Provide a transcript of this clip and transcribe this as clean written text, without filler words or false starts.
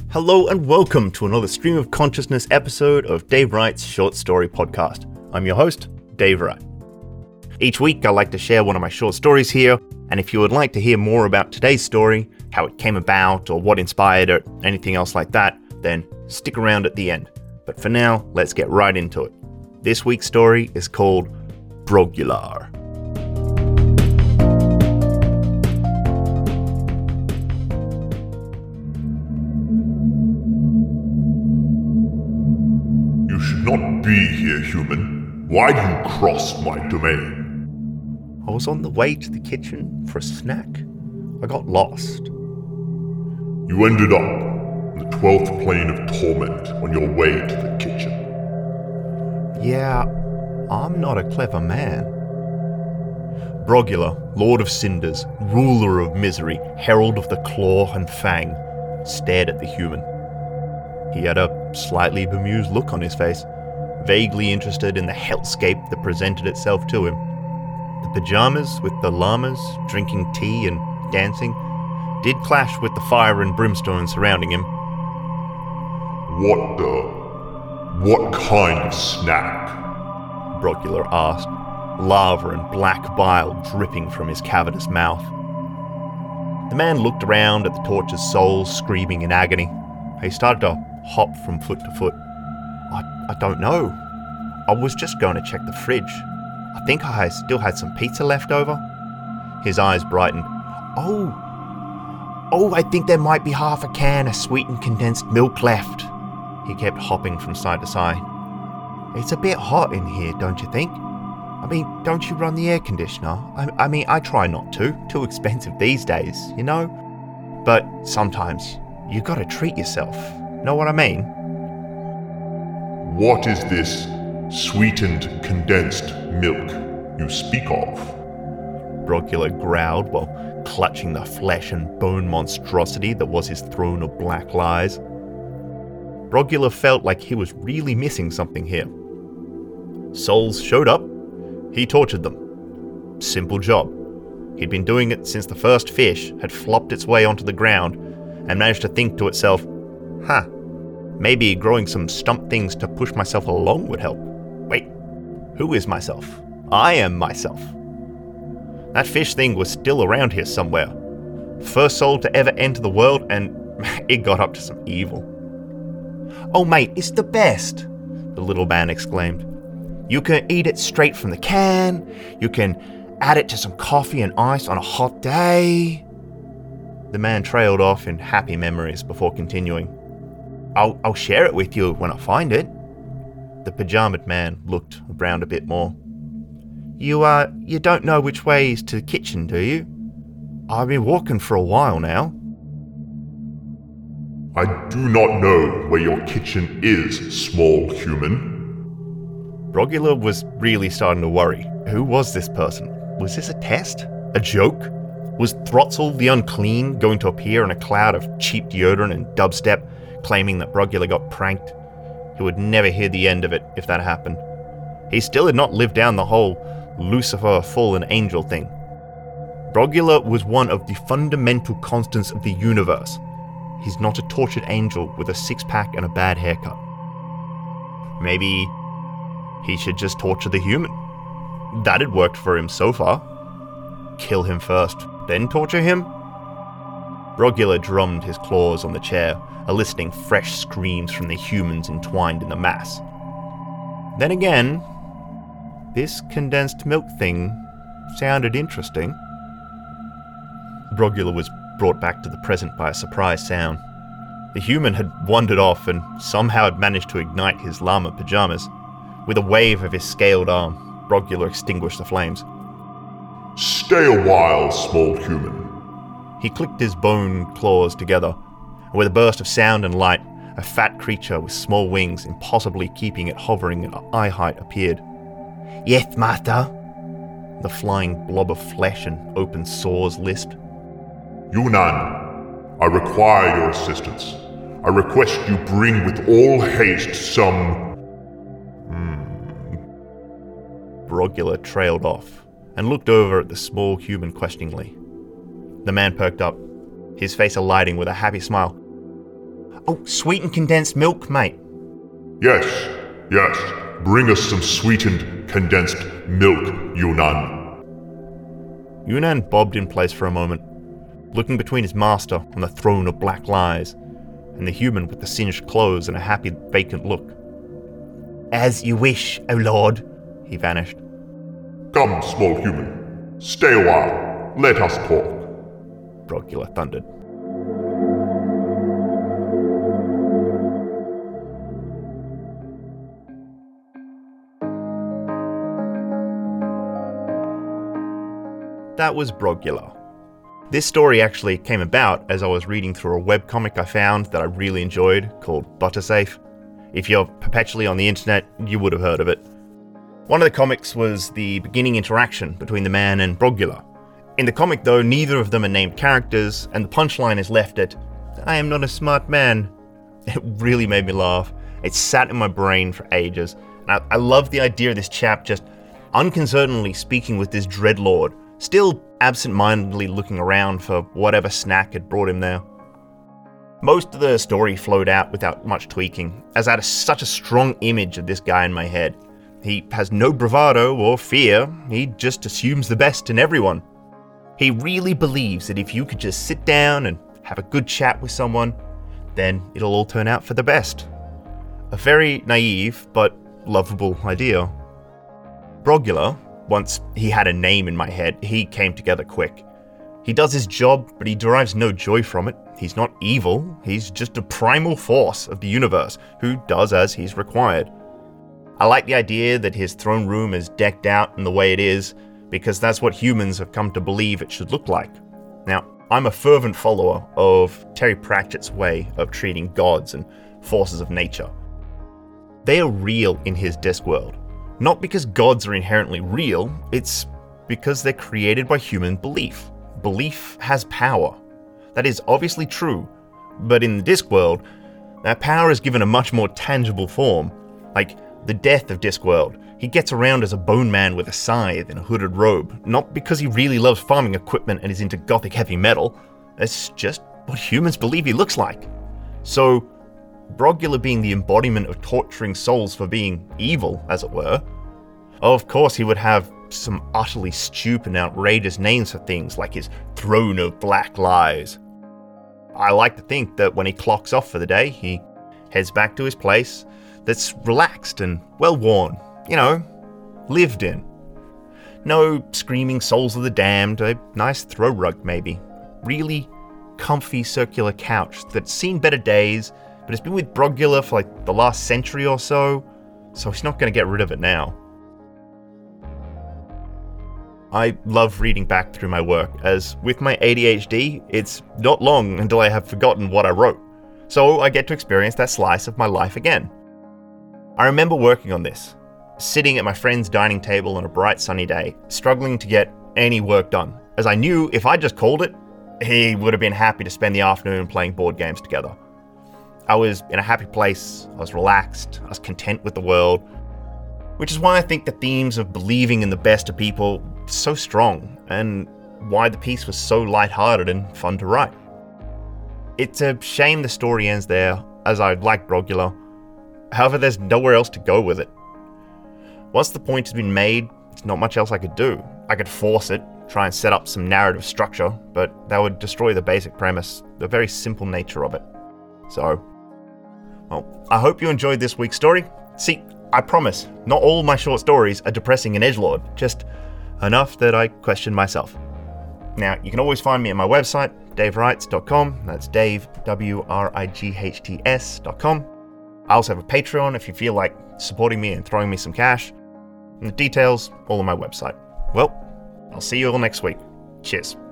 Hello and welcome to another Stream of Consciousness episode of Dave Wright's Short Story Podcast. I'm your host, Dave Wright. Each week I like to share one of my short stories here, and if you would like to hear more about today's story, how it came about, or what inspired it, anything else like that, then stick around at the end. But for now, let's get right into it. This week's story is called Brogular. Not be here, human. Why do you cross my domain? I was on the way to the kitchen for a snack. I got lost. You ended up in the 12th plane of torment on your way to the kitchen. Yeah, I'm not a clever man. Brogular, Lord of Cinders, ruler of misery, herald of the claw and fang, stared at the human. He had a slightly bemused look on his face, vaguely interested in the hellscape that presented itself to him. The pajamas with the llamas drinking tea and dancing did clash with the fire and brimstone surrounding him. What kind of snack? Brogular asked, lava and black bile dripping from his cavernous mouth. The man looked around at the tortured souls screaming in agony. He started to hop from foot to foot. I don't know. I was just going to check the fridge. I think I still had some pizza left over. His eyes brightened. Oh, I think there might be half a can of sweetened condensed milk left. He kept hopping from side to side. It's a bit hot in here, don't you think? I mean, don't you run the air conditioner? I mean, I try not to. Too expensive these days, you know? But sometimes you gotta treat yourself. Know what I mean? What is this sweetened condensed milk you speak of? Brogular growled while clutching the flesh and bone monstrosity that was his throne of black lies. Brogular felt like he was really missing something here. Souls showed up. He tortured them. Simple job. He'd been doing it since the first fish had flopped its way onto the ground and managed to think to itself, maybe growing some stump things to push myself along would help. Wait, who is myself? I am myself. That fish thing was still around here somewhere. First soul to ever enter the world, and it got up to some evil. Oh mate, it's the best, the little man exclaimed. You can eat it straight from the can, you can add it to some coffee and ice on a hot day. The man trailed off in happy memories before continuing. I'll share it with you when I find it. The pajamaed man looked around a bit more. You don't know which way is to the kitchen, do you? I've been walking for a while now. I do not know where your kitchen is, small human. Brogular was really starting to worry. Who was this person? Was this a test? A joke? Was Throtzell the Unclean going to appear in a cloud of cheap deodorant and dubstep, claiming that Brogular got pranked? He would never hear the end of it if that happened. He still had not lived down the whole Lucifer fallen angel thing. Brogular was one of the fundamental constants of the universe. He's not a tortured angel with a six-pack and a bad haircut. Maybe he should just torture the human. That had worked for him so far. Kill him first, then torture him? Brogular drummed his claws on the chair, eliciting fresh screams from the humans entwined in the mass. Then again, this condensed milk thing sounded interesting. Brogular was brought back to the present by a surprise sound. The human had wandered off and somehow had managed to ignite his llama pajamas. With a wave of his scaled arm, Brogular extinguished the flames. Stay a while, small human. He clicked his bone claws together, and with a burst of sound and light, a fat creature with small wings, impossibly keeping it hovering at eye height, appeared. Yes, master. The flying blob of flesh and open sores lisped. Yunnan, I require your assistance. I request you bring with all haste some... Brogular trailed off and looked over at the small human questioningly. The man perked up, his face alighting with a happy smile. Oh, sweetened condensed milk, mate. Yes, yes. Bring us some sweetened, condensed milk, Yunnan. Yunnan bobbed in place for a moment, looking between his master on the throne of black lies and the human with the singed clothes and a happy, vacant look. As you wish, O Lord, he vanished. Come, small human. Stay a while. Let us talk. Brogula thundered. That was Brogula. This story actually came about as I was reading through a webcomic I found that I really enjoyed called Buttersafe. If you're perpetually on the internet, you would have heard of it. One of the comics was the beginning interaction between the man and Brogula. In the comic though, neither of them are named characters, and the punchline is left at, "I am not a smart man." It really made me laugh. It sat in my brain for ages. And I love the idea of this chap just unconcernedly speaking with this dreadlord, still absent-mindedly looking around for whatever snack had brought him there. Most of the story flowed out without much tweaking, as I had such a strong image of this guy in my head. He has no bravado or fear, he just assumes the best in everyone. He really believes that if you could just sit down and have a good chat with someone, then it'll all turn out for the best. A very naive but lovable idea. Brogula, once he had a name in my head, he came together quick. He does his job, but he derives no joy from it. He's not evil, he's just a primal force of the universe who does as he's required. I like the idea that his throne room is decked out in the way it is, because that's what humans have come to believe it should look like. Now, I'm a fervent follower of Terry Pratchett's way of treating gods and forces of nature. They are real in his Discworld. Not because gods are inherently real, it's because they're created by human belief. Belief has power. That is obviously true, but in the Discworld, that power is given a much more tangible form. Like the death of Discworld, he gets around as a bone man with a scythe and a hooded robe, not because he really loves farming equipment and is into gothic heavy metal. It's just what humans believe he looks like. So, Brogula being the embodiment of torturing souls for being evil, as it were, of course he would have some utterly stupid and outrageous names for things like his throne of black lies. I like to think that when he clocks off for the day, he heads back to his place that's relaxed and well-worn, lived in. No screaming souls of the damned, a nice throw rug maybe. Really comfy circular couch that's seen better days, but it's been with Brogula for like the last century or so he's not going to get rid of it now. I love reading back through my work, as with my ADHD, it's not long until I have forgotten what I wrote, so I get to experience that slice of my life again. I remember working on this, sitting at my friend's dining table on a bright sunny day, struggling to get any work done, as I knew if I just called it, he would have been happy to spend the afternoon playing board games together. I was in a happy place, I was relaxed, I was content with the world, which is why I think the themes of believing in the best of people are so strong, and why the piece was so lighthearted and fun to write. It's a shame the story ends there, as I like Brogula. However, there's nowhere else to go with it. Once the point has been made, there's not much else I could do. I could force it, try and set up some narrative structure, but that would destroy the basic premise, the very simple nature of it. So, well, I hope you enjoyed this week's story. See, I promise, not all my short stories are depressing and edgelord, just enough that I question myself. Now, you can always find me at my website, davewrights.com. That's Dave, WRIGHTS.com. I also have a Patreon if you feel like supporting me and throwing me some cash. And the details, all on my website. Well, I'll see you all next week. Cheers.